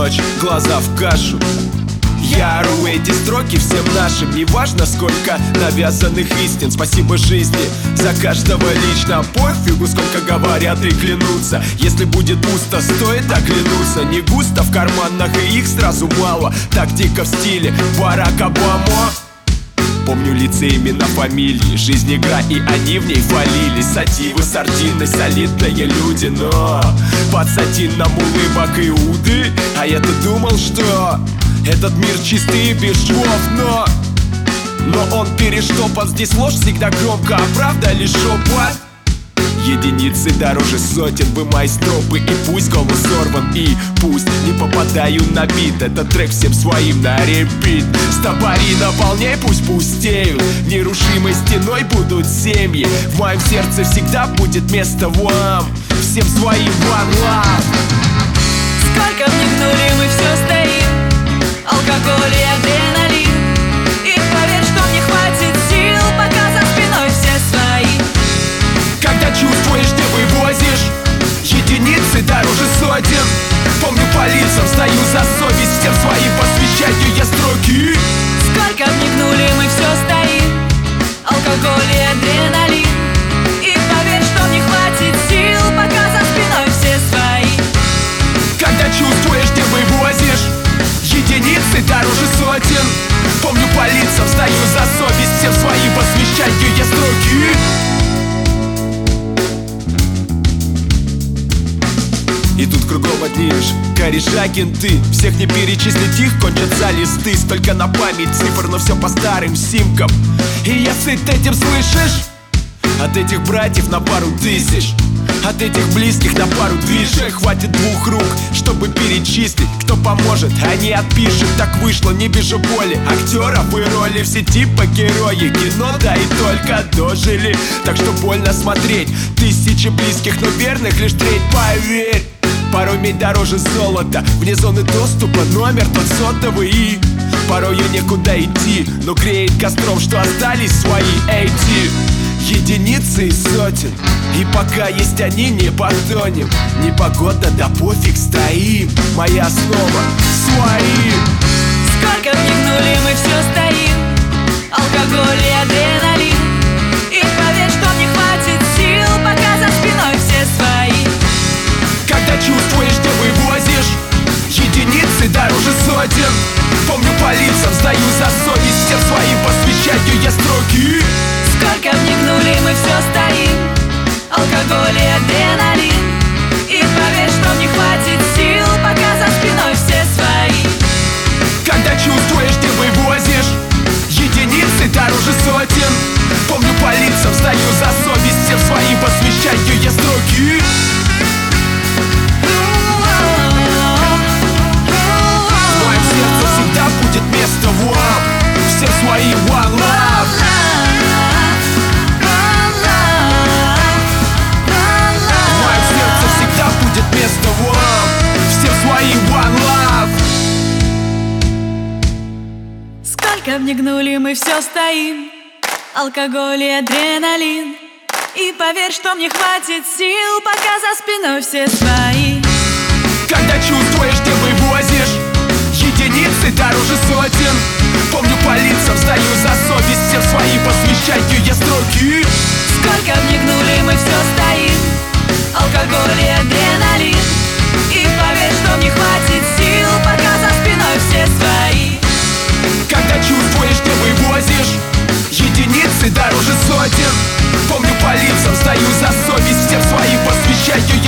ночь, глаза в кашу. Я ору эти строки всем нашим, неважно сколько навязанных истин. Спасибо жизни за каждого лично. Пофигу, сколько говорят и клянутся. Если будет пусто, стоит оглянуться. Не густо в карманах, и их сразу мало. Тактика в стиле Барак Обама. Помню лица, имена, фамилии. Жизнь игра, и они в ней фалились. Сативы, сардины, солидные люди. Но под сатином улыбок Иуды. А я-то думал, что этот мир чистый и без швов, но он перештопан. Здесь ложь всегда громко, а правда лишь шепот. Единицы дороже сотен, вы мои стропы. И пусть голос сорван, и пусть не попадаю на бит. Этот трек всем своим на репит. Стопори наполняй, пусть пустеют. Нерушимой стеной будут семьи. В моем сердце всегда будет место вам. Всем своим one love. Сколько вникнули, мы все стоим. Алкоголь и адреналин. И поверь, что мне хватит сил, пока за спиной все свои. Когда чувствуешь, ты вывозишь единицы дороже сотен. Помню по лицам, стою за совесть. Всем своим посвящаю я строки. Сколько вникнули, мы все стоим. Алкоголь и адреналин. И поверь, что мне хватит сил, пока за спиной все свои. Когда чувствуешь, ты вывозишь единицы дороже сотен. Помню по лицам, стою за совесть. Всем своим посвящаю я строки. И тут кругом одни лишь кореша, кенты. Всех не перечислить, их кончатся листы. Столько на память цифр, но все по старым симкам. И я сыт этим, слышишь? От этих братьев на пару тысяч, от этих близких на пару движек. Хватит двух рук, чтобы перечислить. Кто поможет, а не отпишет. Так вышло, не вижу боли актеров и роли. Все типа герои кино, да и только дожили. Так что больно смотреть. Тысячи близких, но верных лишь треть, поверь. Порой медь дороже золота. Вне зоны доступа номер тот сотовый. И порою некуда идти, но греет костром, что остались свои эти единицы и сотен. И пока есть они, не потонем. Непогода, да пофиг, стоим. Моя основа свои. Сколько вникнули, мы все стоим. Алкоголь и адреналин. И поверь, что мне хватит сил, пока за спиной все свои. Когда чувствуешь, ты вывозишь единицы дороже сотен. Помню по лицам, стою за совесть. Всем своим посвящаю я строки. Сколько вникнули, мы все стоим. Алкоголь и адреналин. И поверь, что мне хватит сил, пока за спиной все свои. Когда чувствуешь, ты вывозишь единицы дороже сотен. Помню по лицам, стою за совесть. Всем своим посвящаю я строки. В моем сердце всегда будет место вам. Всем своим one love. В моем сердце всегда будет место вам. Всем своим one love. Сколько вникнули, мы все стоим. Алкоголь и адреналин. И поверь, что мне хватит сил, пока за спиной все свои. Когда чувствуешь, ты вывозишь единицы дороже сотен. Помню по лицам, стою за совесть. Всем своим посвящаю я строки. Сколько вникнули, мы все стоим. Алкоголь и адреналин. И поверь, что мне хватит сил, пока за спиной все свои. Когда чувствуешь, ты вывозишь единицы дороже сотен. Помню по лицам, стою за совесть. Всем своим посвящаю